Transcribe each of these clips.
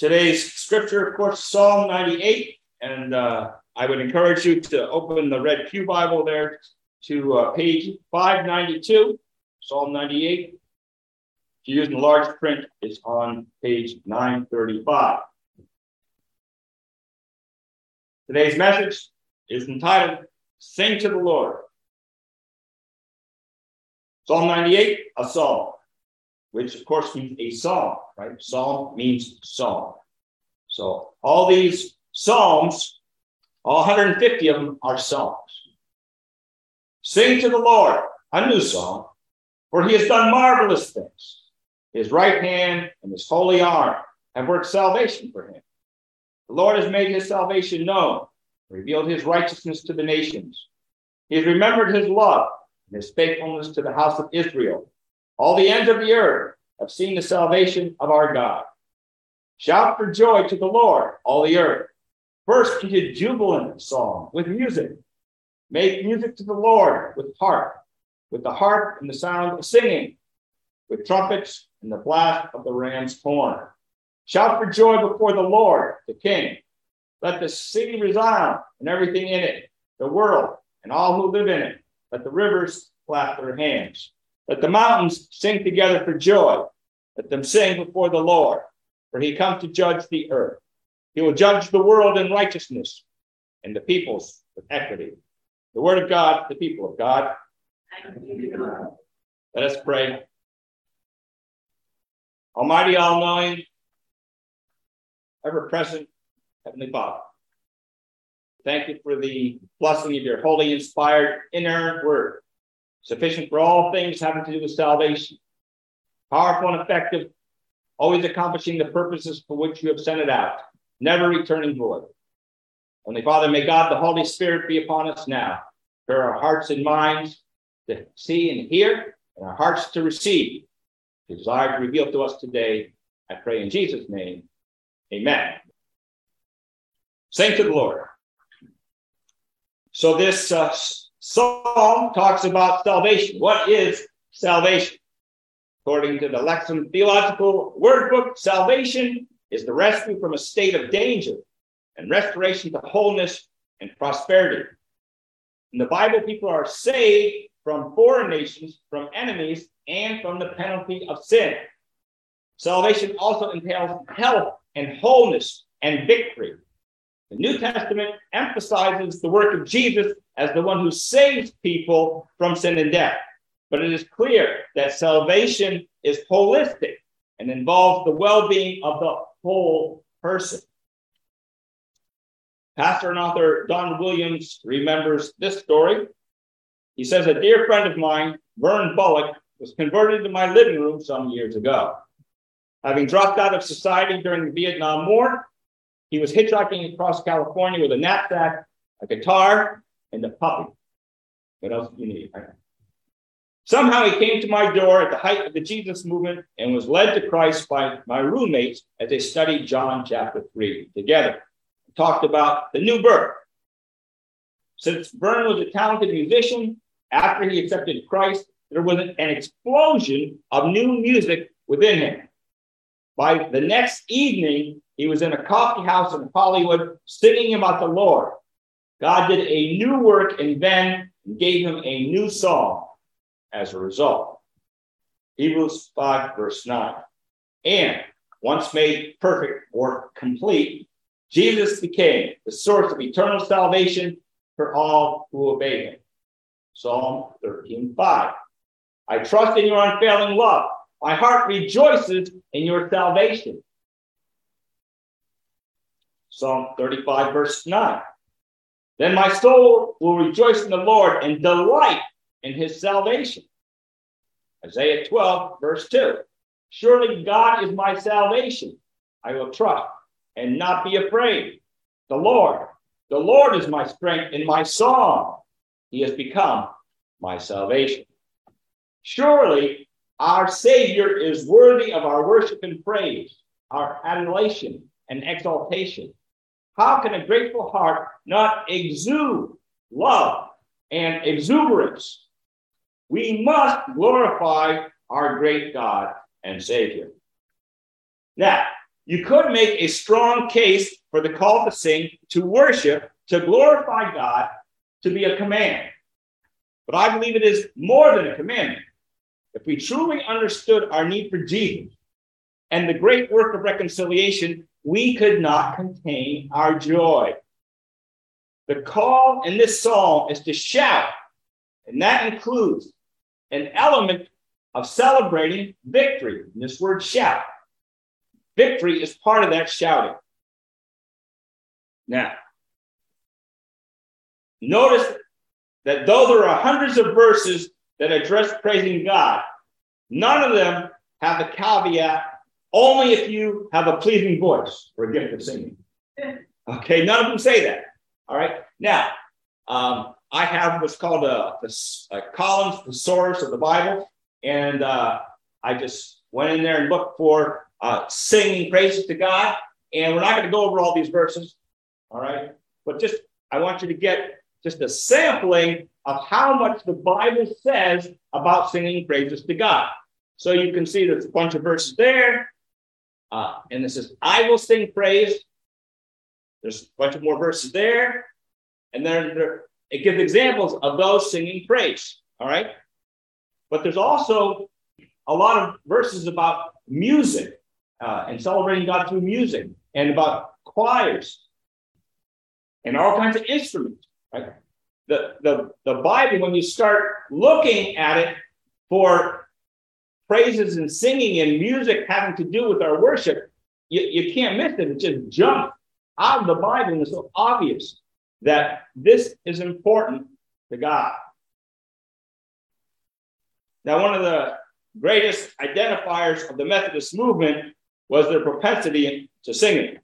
Today's scripture, of course, Psalm 98, and I would encourage you to open the Red Pew Bible there to page 592, Psalm 98. If you're using large print, it's on page 935. Today's message is entitled, Sing to the Lord. Psalm 98, a psalm, which of course means a song, right? Psalm means song. So all these psalms, all 150 of them are songs. Sing to the Lord, a new song, for he has done marvelous things. His right hand and his holy arm have worked salvation for him. The Lord has made his salvation known, revealed his righteousness to the nations. He has remembered his love and his faithfulness to the house of Israel. All the ends of the earth have seen the salvation of our God. Shout for joy to the Lord, all the earth. Burst into jubilant song with music. Make music to the Lord with the harp and the sound of singing, with trumpets and the blast of the ram's horn. Shout for joy before the Lord, the King. Let the city resound and everything in it, the world and all who live in it. Let the rivers clap their hands. Let the mountains sing together for joy. Let them sing before the Lord, for he comes to judge the earth. He will judge the world in righteousness and the peoples with equity. The word of God, the people of God. Let us pray. Almighty, all-knowing, ever-present Heavenly Father, thank you for the blessing of your holy, inspired, inerrant word, sufficient for all things having to do with salvation, powerful and effective, always accomplishing the purposes for which you have sent it out, never returning void. Only Father, may God, the Holy Spirit, be upon us now, for our hearts and minds to see and hear, and our hearts to receive. The desire to reveal to us today, I pray in Jesus' name, amen. Sing to the Lord. So this psalm talks about salvation. What is salvation? According to the Lexham Theological Word Book, salvation is the rescue from a state of danger and restoration to wholeness and prosperity. In the Bible, people are saved from foreign nations, from enemies, and from the penalty of sin. Salvation also entails health and wholeness and victory. The New Testament emphasizes the work of Jesus as the one who saves people from sin and death. But it is clear that salvation is holistic and involves the well-being of the whole person. Pastor and author Don Williams remembers this story. He says, a dear friend of mine, Vern Bullock, was converted into my living room some years ago. Having dropped out of society during the Vietnam War, he was hitchhiking across California with a knapsack, a guitar, and a puppy. What else do you need? Somehow he came to my door at the height of the Jesus movement and was led to Christ by my roommates as they studied John chapter 3 together. We talked about the new birth. Since Vern was a talented musician, after he accepted Christ, there was an explosion of new music within him. By the next evening, he was in a coffee house in Hollywood singing about the Lord. God did a new work in Ben and gave him a new song as a result. Hebrews 5, verse 9. And once made perfect or complete, Jesus became the source of eternal salvation for all who obey him. Psalm 13:5. I trust in your unfailing love. My heart rejoices in your salvation. Psalm 35, verse 9. Then my soul will rejoice in the Lord and delight in his salvation. Isaiah 12, verse 2. Surely God is my salvation. I will trust and not be afraid. The Lord is my strength and my song. He has become my salvation. Surely our Savior is worthy of our worship and praise, our adulation and exaltation. How can a grateful heart not exude love and exuberance? We must glorify our great God and Savior. Now, You could make a strong case for the call to sing, to worship, to glorify God, to be a command. But I believe it is more than a commandment. If we truly understood our need for Jesus and the great work of reconciliation, we could not contain our joy. The call in this psalm is to shout, and that includes an element of celebrating victory. And this word shout. Victory is part of that shouting. Now, notice that though there are hundreds of verses that address praising God, none of them have the caveat, only if you have a pleasing voice or a gift of singing. Okay, none of them say that. All right. Now, I have what's called a Collins Thesaurus of the Bible, and I just went in there and looked for singing praises to God. And we're not going to go over all these verses. All right. But just, I want you to get just a sampling of how much the Bible says about singing praises to God. So you can see there's a bunch of verses there. And it says, I will sing praise. There's a bunch of more verses there. And then it gives examples of those singing praise. All right. But there's also a lot of verses about music and celebrating God through music, and about choirs and all kinds of instruments. Right? The Bible, when you start looking at it for praises and singing and music having to do with our worship, you can't miss it. It just jumps out of the Bible, and it's so obvious that this is important to God. Now, one of the greatest identifiers of the Methodist movement was their propensity to singing.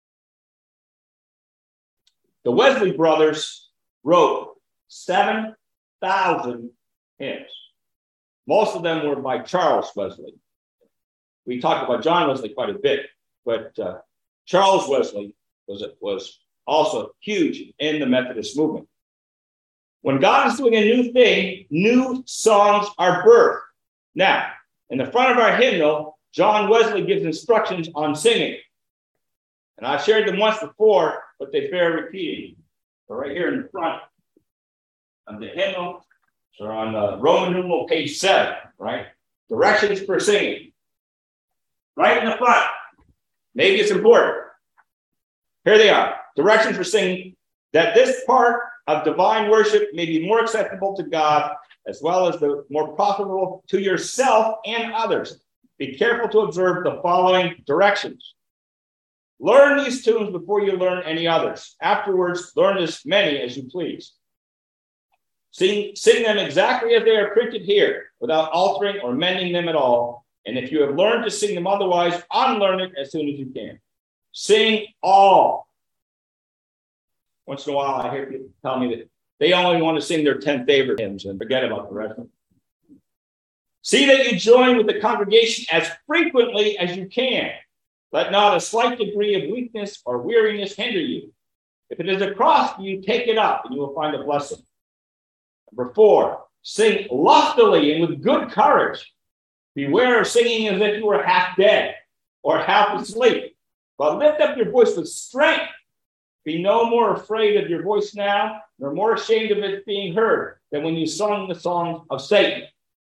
The Wesley brothers wrote 7,000 hymns. Most of them were by Charles Wesley. We talked about John Wesley quite a bit, but Charles Wesley was also huge in the Methodist movement. When God is doing a new thing, new songs are birthed. Now, in the front of our hymnal, John Wesley gives instructions on singing. And I've shared them once before, but they bear repeating. So right here in the front of the hymnal, so on Roman numeral page 7, right? Directions for singing. Right in the front. Maybe it's important. Here they are. Directions for singing, that this part of divine worship may be more acceptable to God, as well as the more profitable to yourself and others. Be careful to observe the following directions. Learn these tunes before you learn any others. Afterwards, learn as many as you please. Sing them exactly as they are printed here, without altering or mending them at all. And if you have learned to sing them otherwise, unlearn it as soon as you can. Sing all. Once in a while, I hear people tell me that they only want to sing their 10 favorite hymns and forget about the rest of them. See that you join with the congregation as frequently as you can. Let not a slight degree of weakness or weariness hinder you. If it is a cross to you, take it up, and you will find a blessing. Number 4, sing lustily and with good courage. Beware of singing as if you were half dead or half asleep, but lift up your voice with strength. Be no more afraid of your voice now, nor more ashamed of it being heard than when you sung the songs of Satan.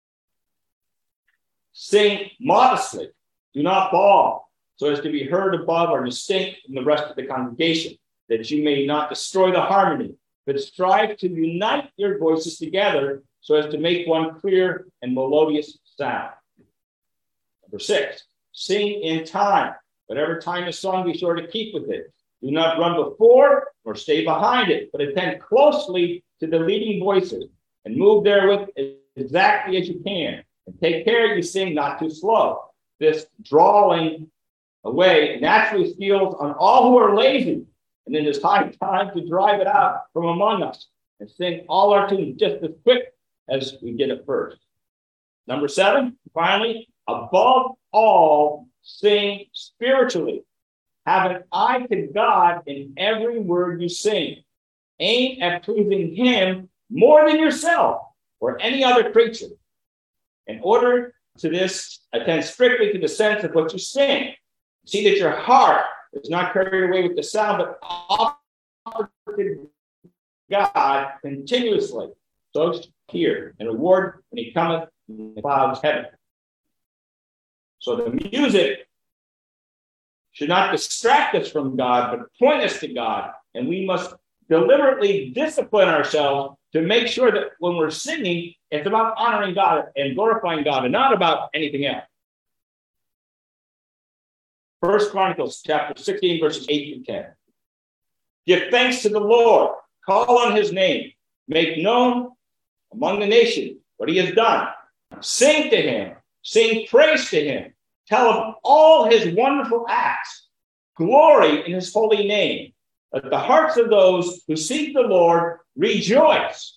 Sing modestly. Do not bawl, so as to be heard above or distinct from the rest of the congregation, that you may not destroy the harmony, but strive to unite your voices together so as to make one clear and melodious sound. Number 6, sing in time. Whatever time is sung, be sure to keep with it. Do not run before or stay behind it, but attend closely to the leading voices and move therewith exactly as you can. And take care you sing not too slow. This drawing away naturally steals on all who are lazy, and it is high time to drive it out from among us and sing all our tunes just as quick as we did at first. Number 7, finally, above all, sing spiritually. Have an eye to God in every word you sing. Aim at pleasing Him more than yourself or any other creature. In order to this, attend strictly to the sense of what you sing. See that your heart is not carried away with the sound, but offered to God continuously. So here, and reward when he cometh in the clouds of heaven. So the music should not distract us from God, but point us to God. And we must deliberately discipline ourselves to make sure that when we're singing, it's about honoring God and glorifying God and not about anything else. 1 Chronicles chapter 16, verses 8 through 10. Give thanks to the Lord. Call on his name. Make known among the nations what he has done. Sing to him. Sing praise to him. Tell of all his wonderful acts. Glory in his holy name. Let the hearts of those who seek the Lord rejoice.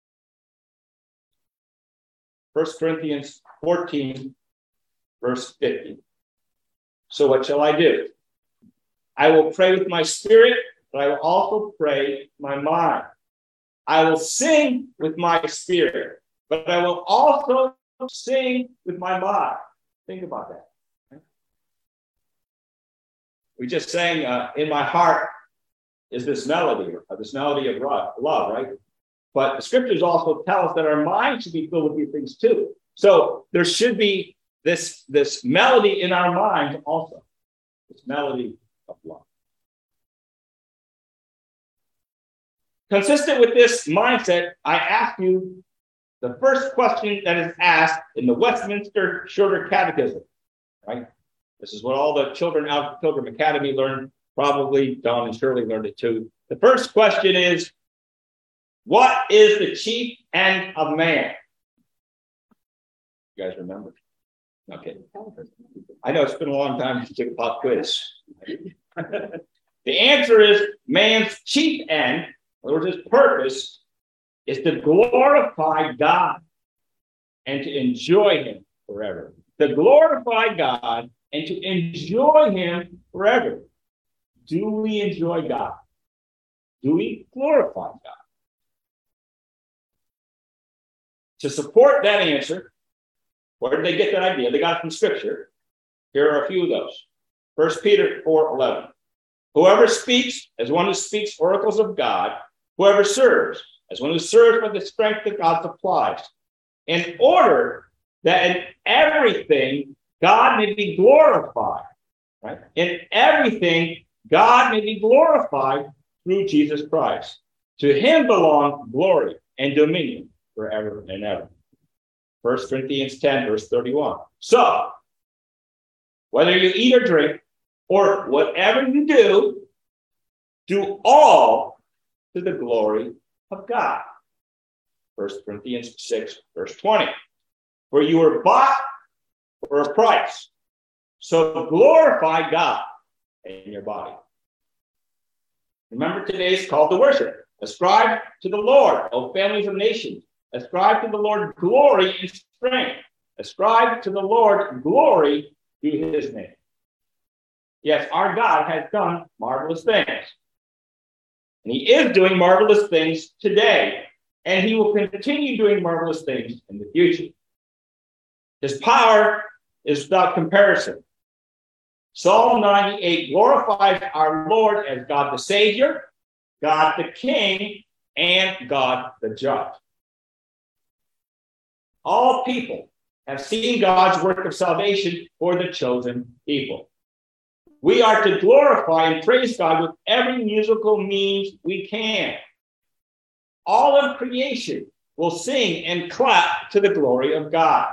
1 Corinthians 14, verse 50. So what shall I do? I will pray with my spirit, but I will also pray with my mind. I will sing with my spirit, but I will also sing with my mind. Think about that. We just sang, in my heart is this melody of love, right? But the scriptures also tell us that our mind should be filled with these things too. So there should be this melody in our mind also, this melody of love. Consistent with this mindset, I ask you the first question that is asked in the Westminster Shorter Catechism, right? This is what all the children out of Pilgrim Academy learned. Probably Don and Shirley learned it too. The first question is, what is the chief end of man? You guys remember? Okay. I know it's been a long time since you took a pop quiz. The answer is man's chief end, in other words, his purpose, is to glorify God and to enjoy him forever. To glorify God and to enjoy him forever. Do we enjoy God? Do we glorify God? To support that answer, where did they get that idea? They got it from Scripture. Here are a few of those. 1 Peter 4:11. Whoever speaks as one who speaks oracles of God, whoever serves as one who serves by the strength that God supplies, in order that in everything God may be glorified. Right? In everything God may be glorified through Jesus Christ. To him belong glory and dominion forever and ever. 1 Corinthians 10, verse 31. So, whether you eat or drink, or whatever you do all to the glory of God. 1 Corinthians 6, verse 20. For you were bought for a price. So glorify God in your body. Remember, today's call to worship. Ascribe to the Lord, O families of nations. Ascribe to the Lord glory and strength. Ascribe to the Lord glory through his name. Yes, our God has done marvelous things. And he is doing marvelous things today. And he will continue doing marvelous things in the future. His power is without comparison. Psalm 98 glorifies our Lord as God the Savior, God the King, and God the Judge. All people have seen God's work of salvation for the chosen people. We are to glorify and praise God with every musical means we can. All of creation will sing and clap to the glory of God.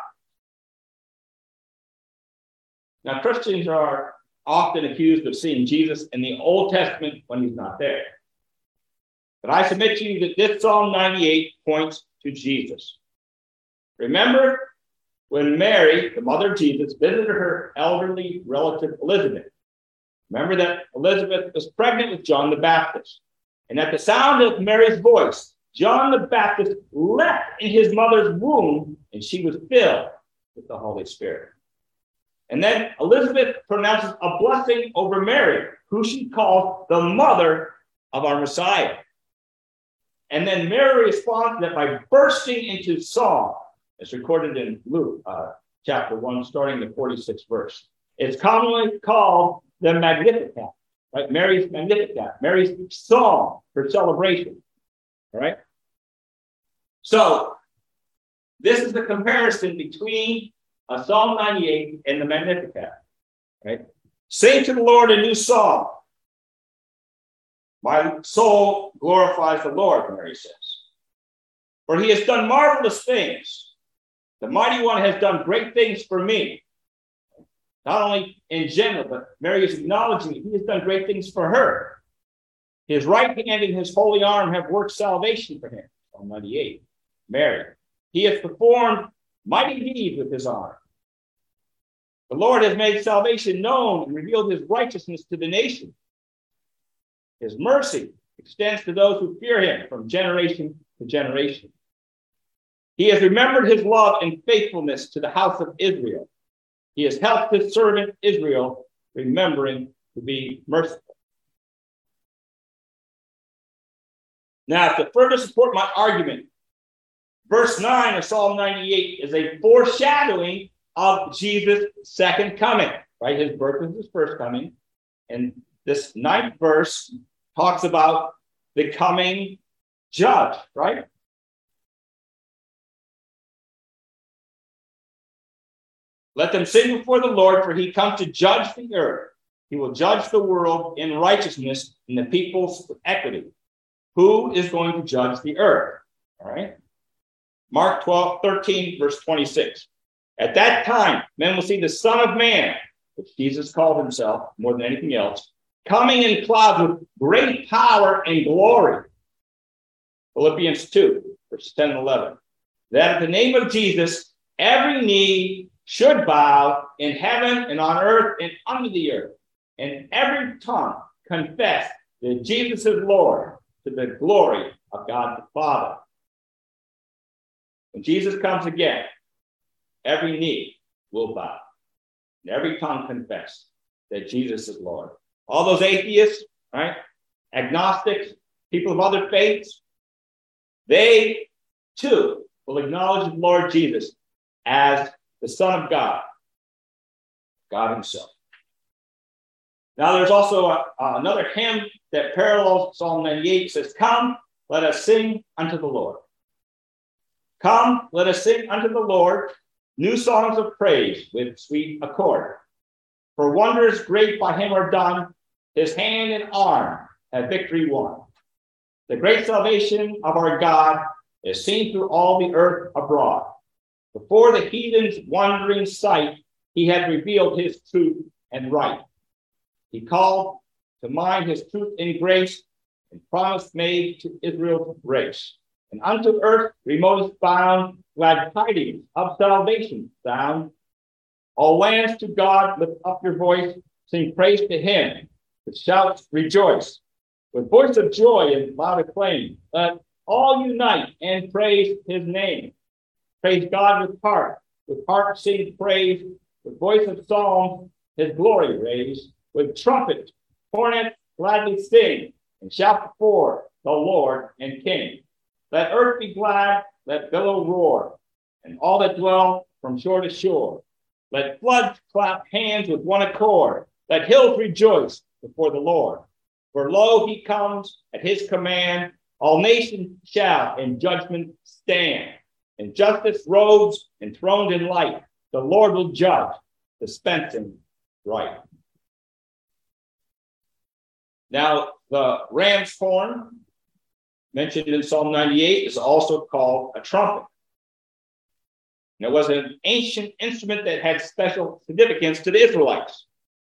Now, Christians are often accused of seeing Jesus in the Old Testament when he's not there. But I submit to you that this Psalm 98 points to Jesus. Remember when Mary, the mother of Jesus, visited her elderly relative Elizabeth. Remember that Elizabeth was pregnant with John the Baptist. And at the sound of Mary's voice, John the Baptist leapt in his mother's womb, and she was filled with the Holy Spirit. And then Elizabeth pronounces a blessing over Mary, who she called the mother of our Messiah. And then Mary responds that by bursting into song, as recorded in Luke chapter 1, starting the 46th verse. It's commonly called the Magnificat, right? Mary's Magnificat, Mary's song for celebration, all right? So this is the comparison between Psalm 98 and the Magnificat, right? Sing to the Lord a new song. My soul glorifies the Lord, Mary says. For he has done marvelous things. The Mighty One has done great things for me. Not only in general, but Mary is acknowledging that he has done great things for her. His right hand and his holy arm have worked salvation for him. Psalm 98. Mary. He has performed mighty deeds with his arm. The Lord has made salvation known and revealed his righteousness to the nation. His mercy extends to those who fear him from generation to generation. He has remembered his love and faithfulness to the house of Israel. He has helped his servant Israel, remembering to be merciful. Now, to further support my argument, verse 9 of Psalm 98 is a foreshadowing of Jesus' second coming, right? His birth was his first coming. And this 9th verse talks about the coming judge, right? Let them sing before the Lord, for he comes to judge the earth. He will judge the world in righteousness and the peoples with equity. Who is going to judge the earth? All right. Mark 12:13, verse 26. At that time, men will see the Son of Man, which Jesus called himself more than anything else, coming in clouds with great power and glory. Philippians 2, verse 10 and 11. That at the name of Jesus, every knee should bow in heaven and on earth and under the earth, and every tongue confess that Jesus is Lord, to the glory of God the Father. When Jesus comes again, every knee will bow, and every tongue confess that Jesus is Lord. All those atheists, right, agnostics, people of other faiths, they too will acknowledge the Lord Jesus as the Son of God, God himself. Now, there's also another hymn that parallels Psalm 98. It says, come, let us sing unto the Lord. Come, let us sing unto the Lord new songs of praise with sweet accord. For wonders great by him are done, his hand and arm have victory won. The great salvation of our God is seen through all the earth abroad. Before the heathen's wondering sight, he had revealed his truth and right. He called to mind his truth and grace, and promise made to Israel's race. And unto earth remotest bound, glad tidings of salvation sound. All lands to God lift up your voice, sing praise to him, with shouts rejoice. With voice of joy and loud acclaim, let all unite and praise his name. Praise God with heart sing praise, with voice of psalms his glory raise, with trumpet, cornet gladly sing, and shout before the Lord and King. Let earth be glad, let billow roar, and all that dwell from shore to shore. Let floods clap hands with one accord, let hills rejoice before the Lord. For lo, he comes at his command, all nations shall in judgment stand. And justice robes enthroned in light, the Lord will judge, dispensing right. Now, the ram's horn, mentioned in Psalm 98, is also called a trumpet. And it was an ancient instrument that had special significance to the Israelites.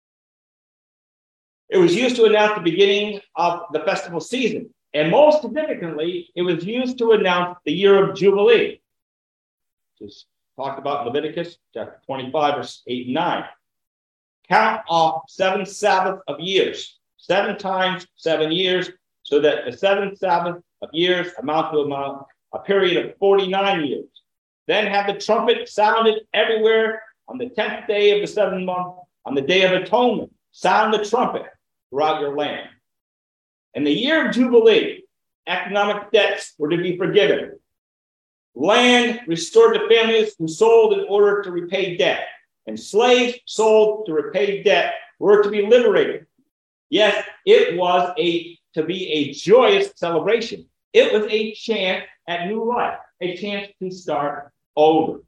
It was used to announce the beginning of the festival season. And most significantly, it was used to announce the year of Jubilee, which is talked about in Leviticus chapter 25, verse 8 and 9. Count off 7 Sabbaths of years, 7 times 7 years, so that the 7th Sabbath of years amount to a period of 49 years. Then have the trumpet sounded everywhere on the 10th day of the 7th month, on the day of atonement. Sound the trumpet throughout your land. In the year of Jubilee, economic debts were to be forgiven. Land restored to families who sold in order to repay debt. and slaves sold to repay debt were to be liberated. Yes, it was to be a joyous celebration. It was a chance at new life, a chance to start over.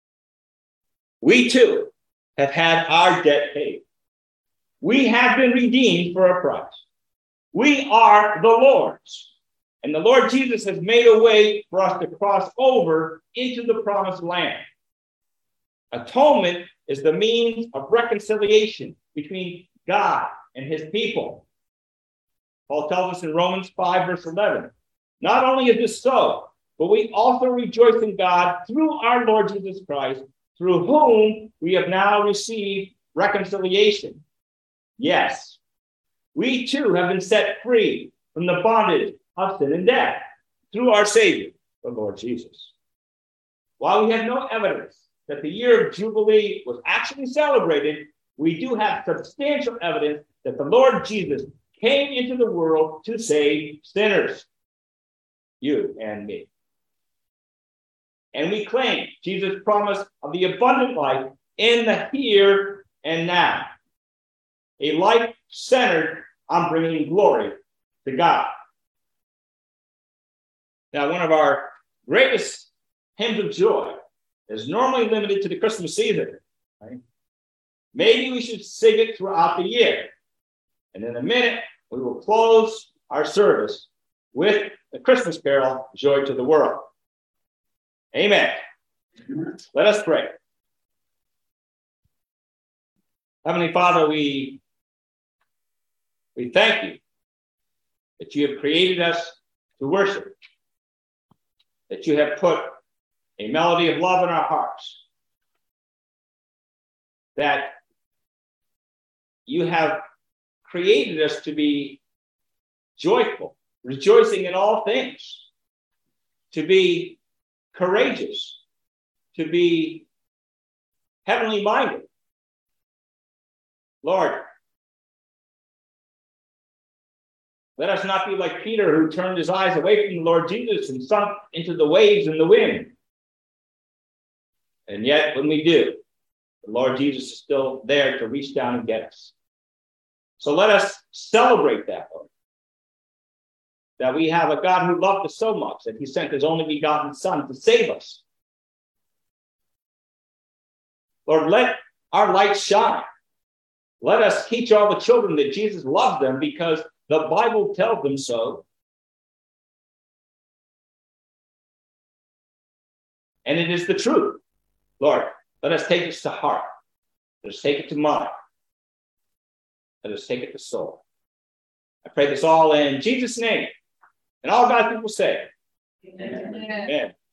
We too have had our debt paid. We have been redeemed for a price. We are the Lord's. And the Lord Jesus has made a way for us to cross over into the promised land. Atonement is the means of reconciliation between God and his people. Paul tells us in Romans 5, verse 11, not only is this so, but we also rejoice in God through our Lord Jesus Christ, through whom we have now received reconciliation. Yes, we too have been set free from the bondage of sin and death through our Savior, the Lord Jesus. While we have no evidence that the year of Jubilee was actually celebrated, we do have substantial evidence that the Lord Jesus came into the world to save sinners, you and me. And we claim Jesus' promise of the abundant life in the here and now, a life centered on bringing glory to God. Now, one of our greatest hymns of joy is normally limited to the Christmas season. Right? Maybe we should sing it throughout the year. And in a minute, we will close our service with the Christmas carol, Joy to the World. Amen. Let us pray. Heavenly Father, we thank you that you have created us to worship, that you have put a melody of love in our hearts, that you have created us to be joyful, rejoicing in all things, to be courageous, to be heavenly minded. Lord, let us not be like Peter, who turned his eyes away from the Lord Jesus and sunk into the waves and the wind. And yet, when we do, the Lord Jesus is still there to reach down and get us. So let us celebrate that, Lord. That we have a God who loved us so much that he sent his only begotten Son to save us. Lord, let our light shine. Let us teach all the children that Jesus loved them because the Bible tells them so. And it is the truth. Lord, let us take this to heart. Let us take it to mind. Let us take it to soul. I pray this all in Jesus' name. And all God's people say, Amen. Amen.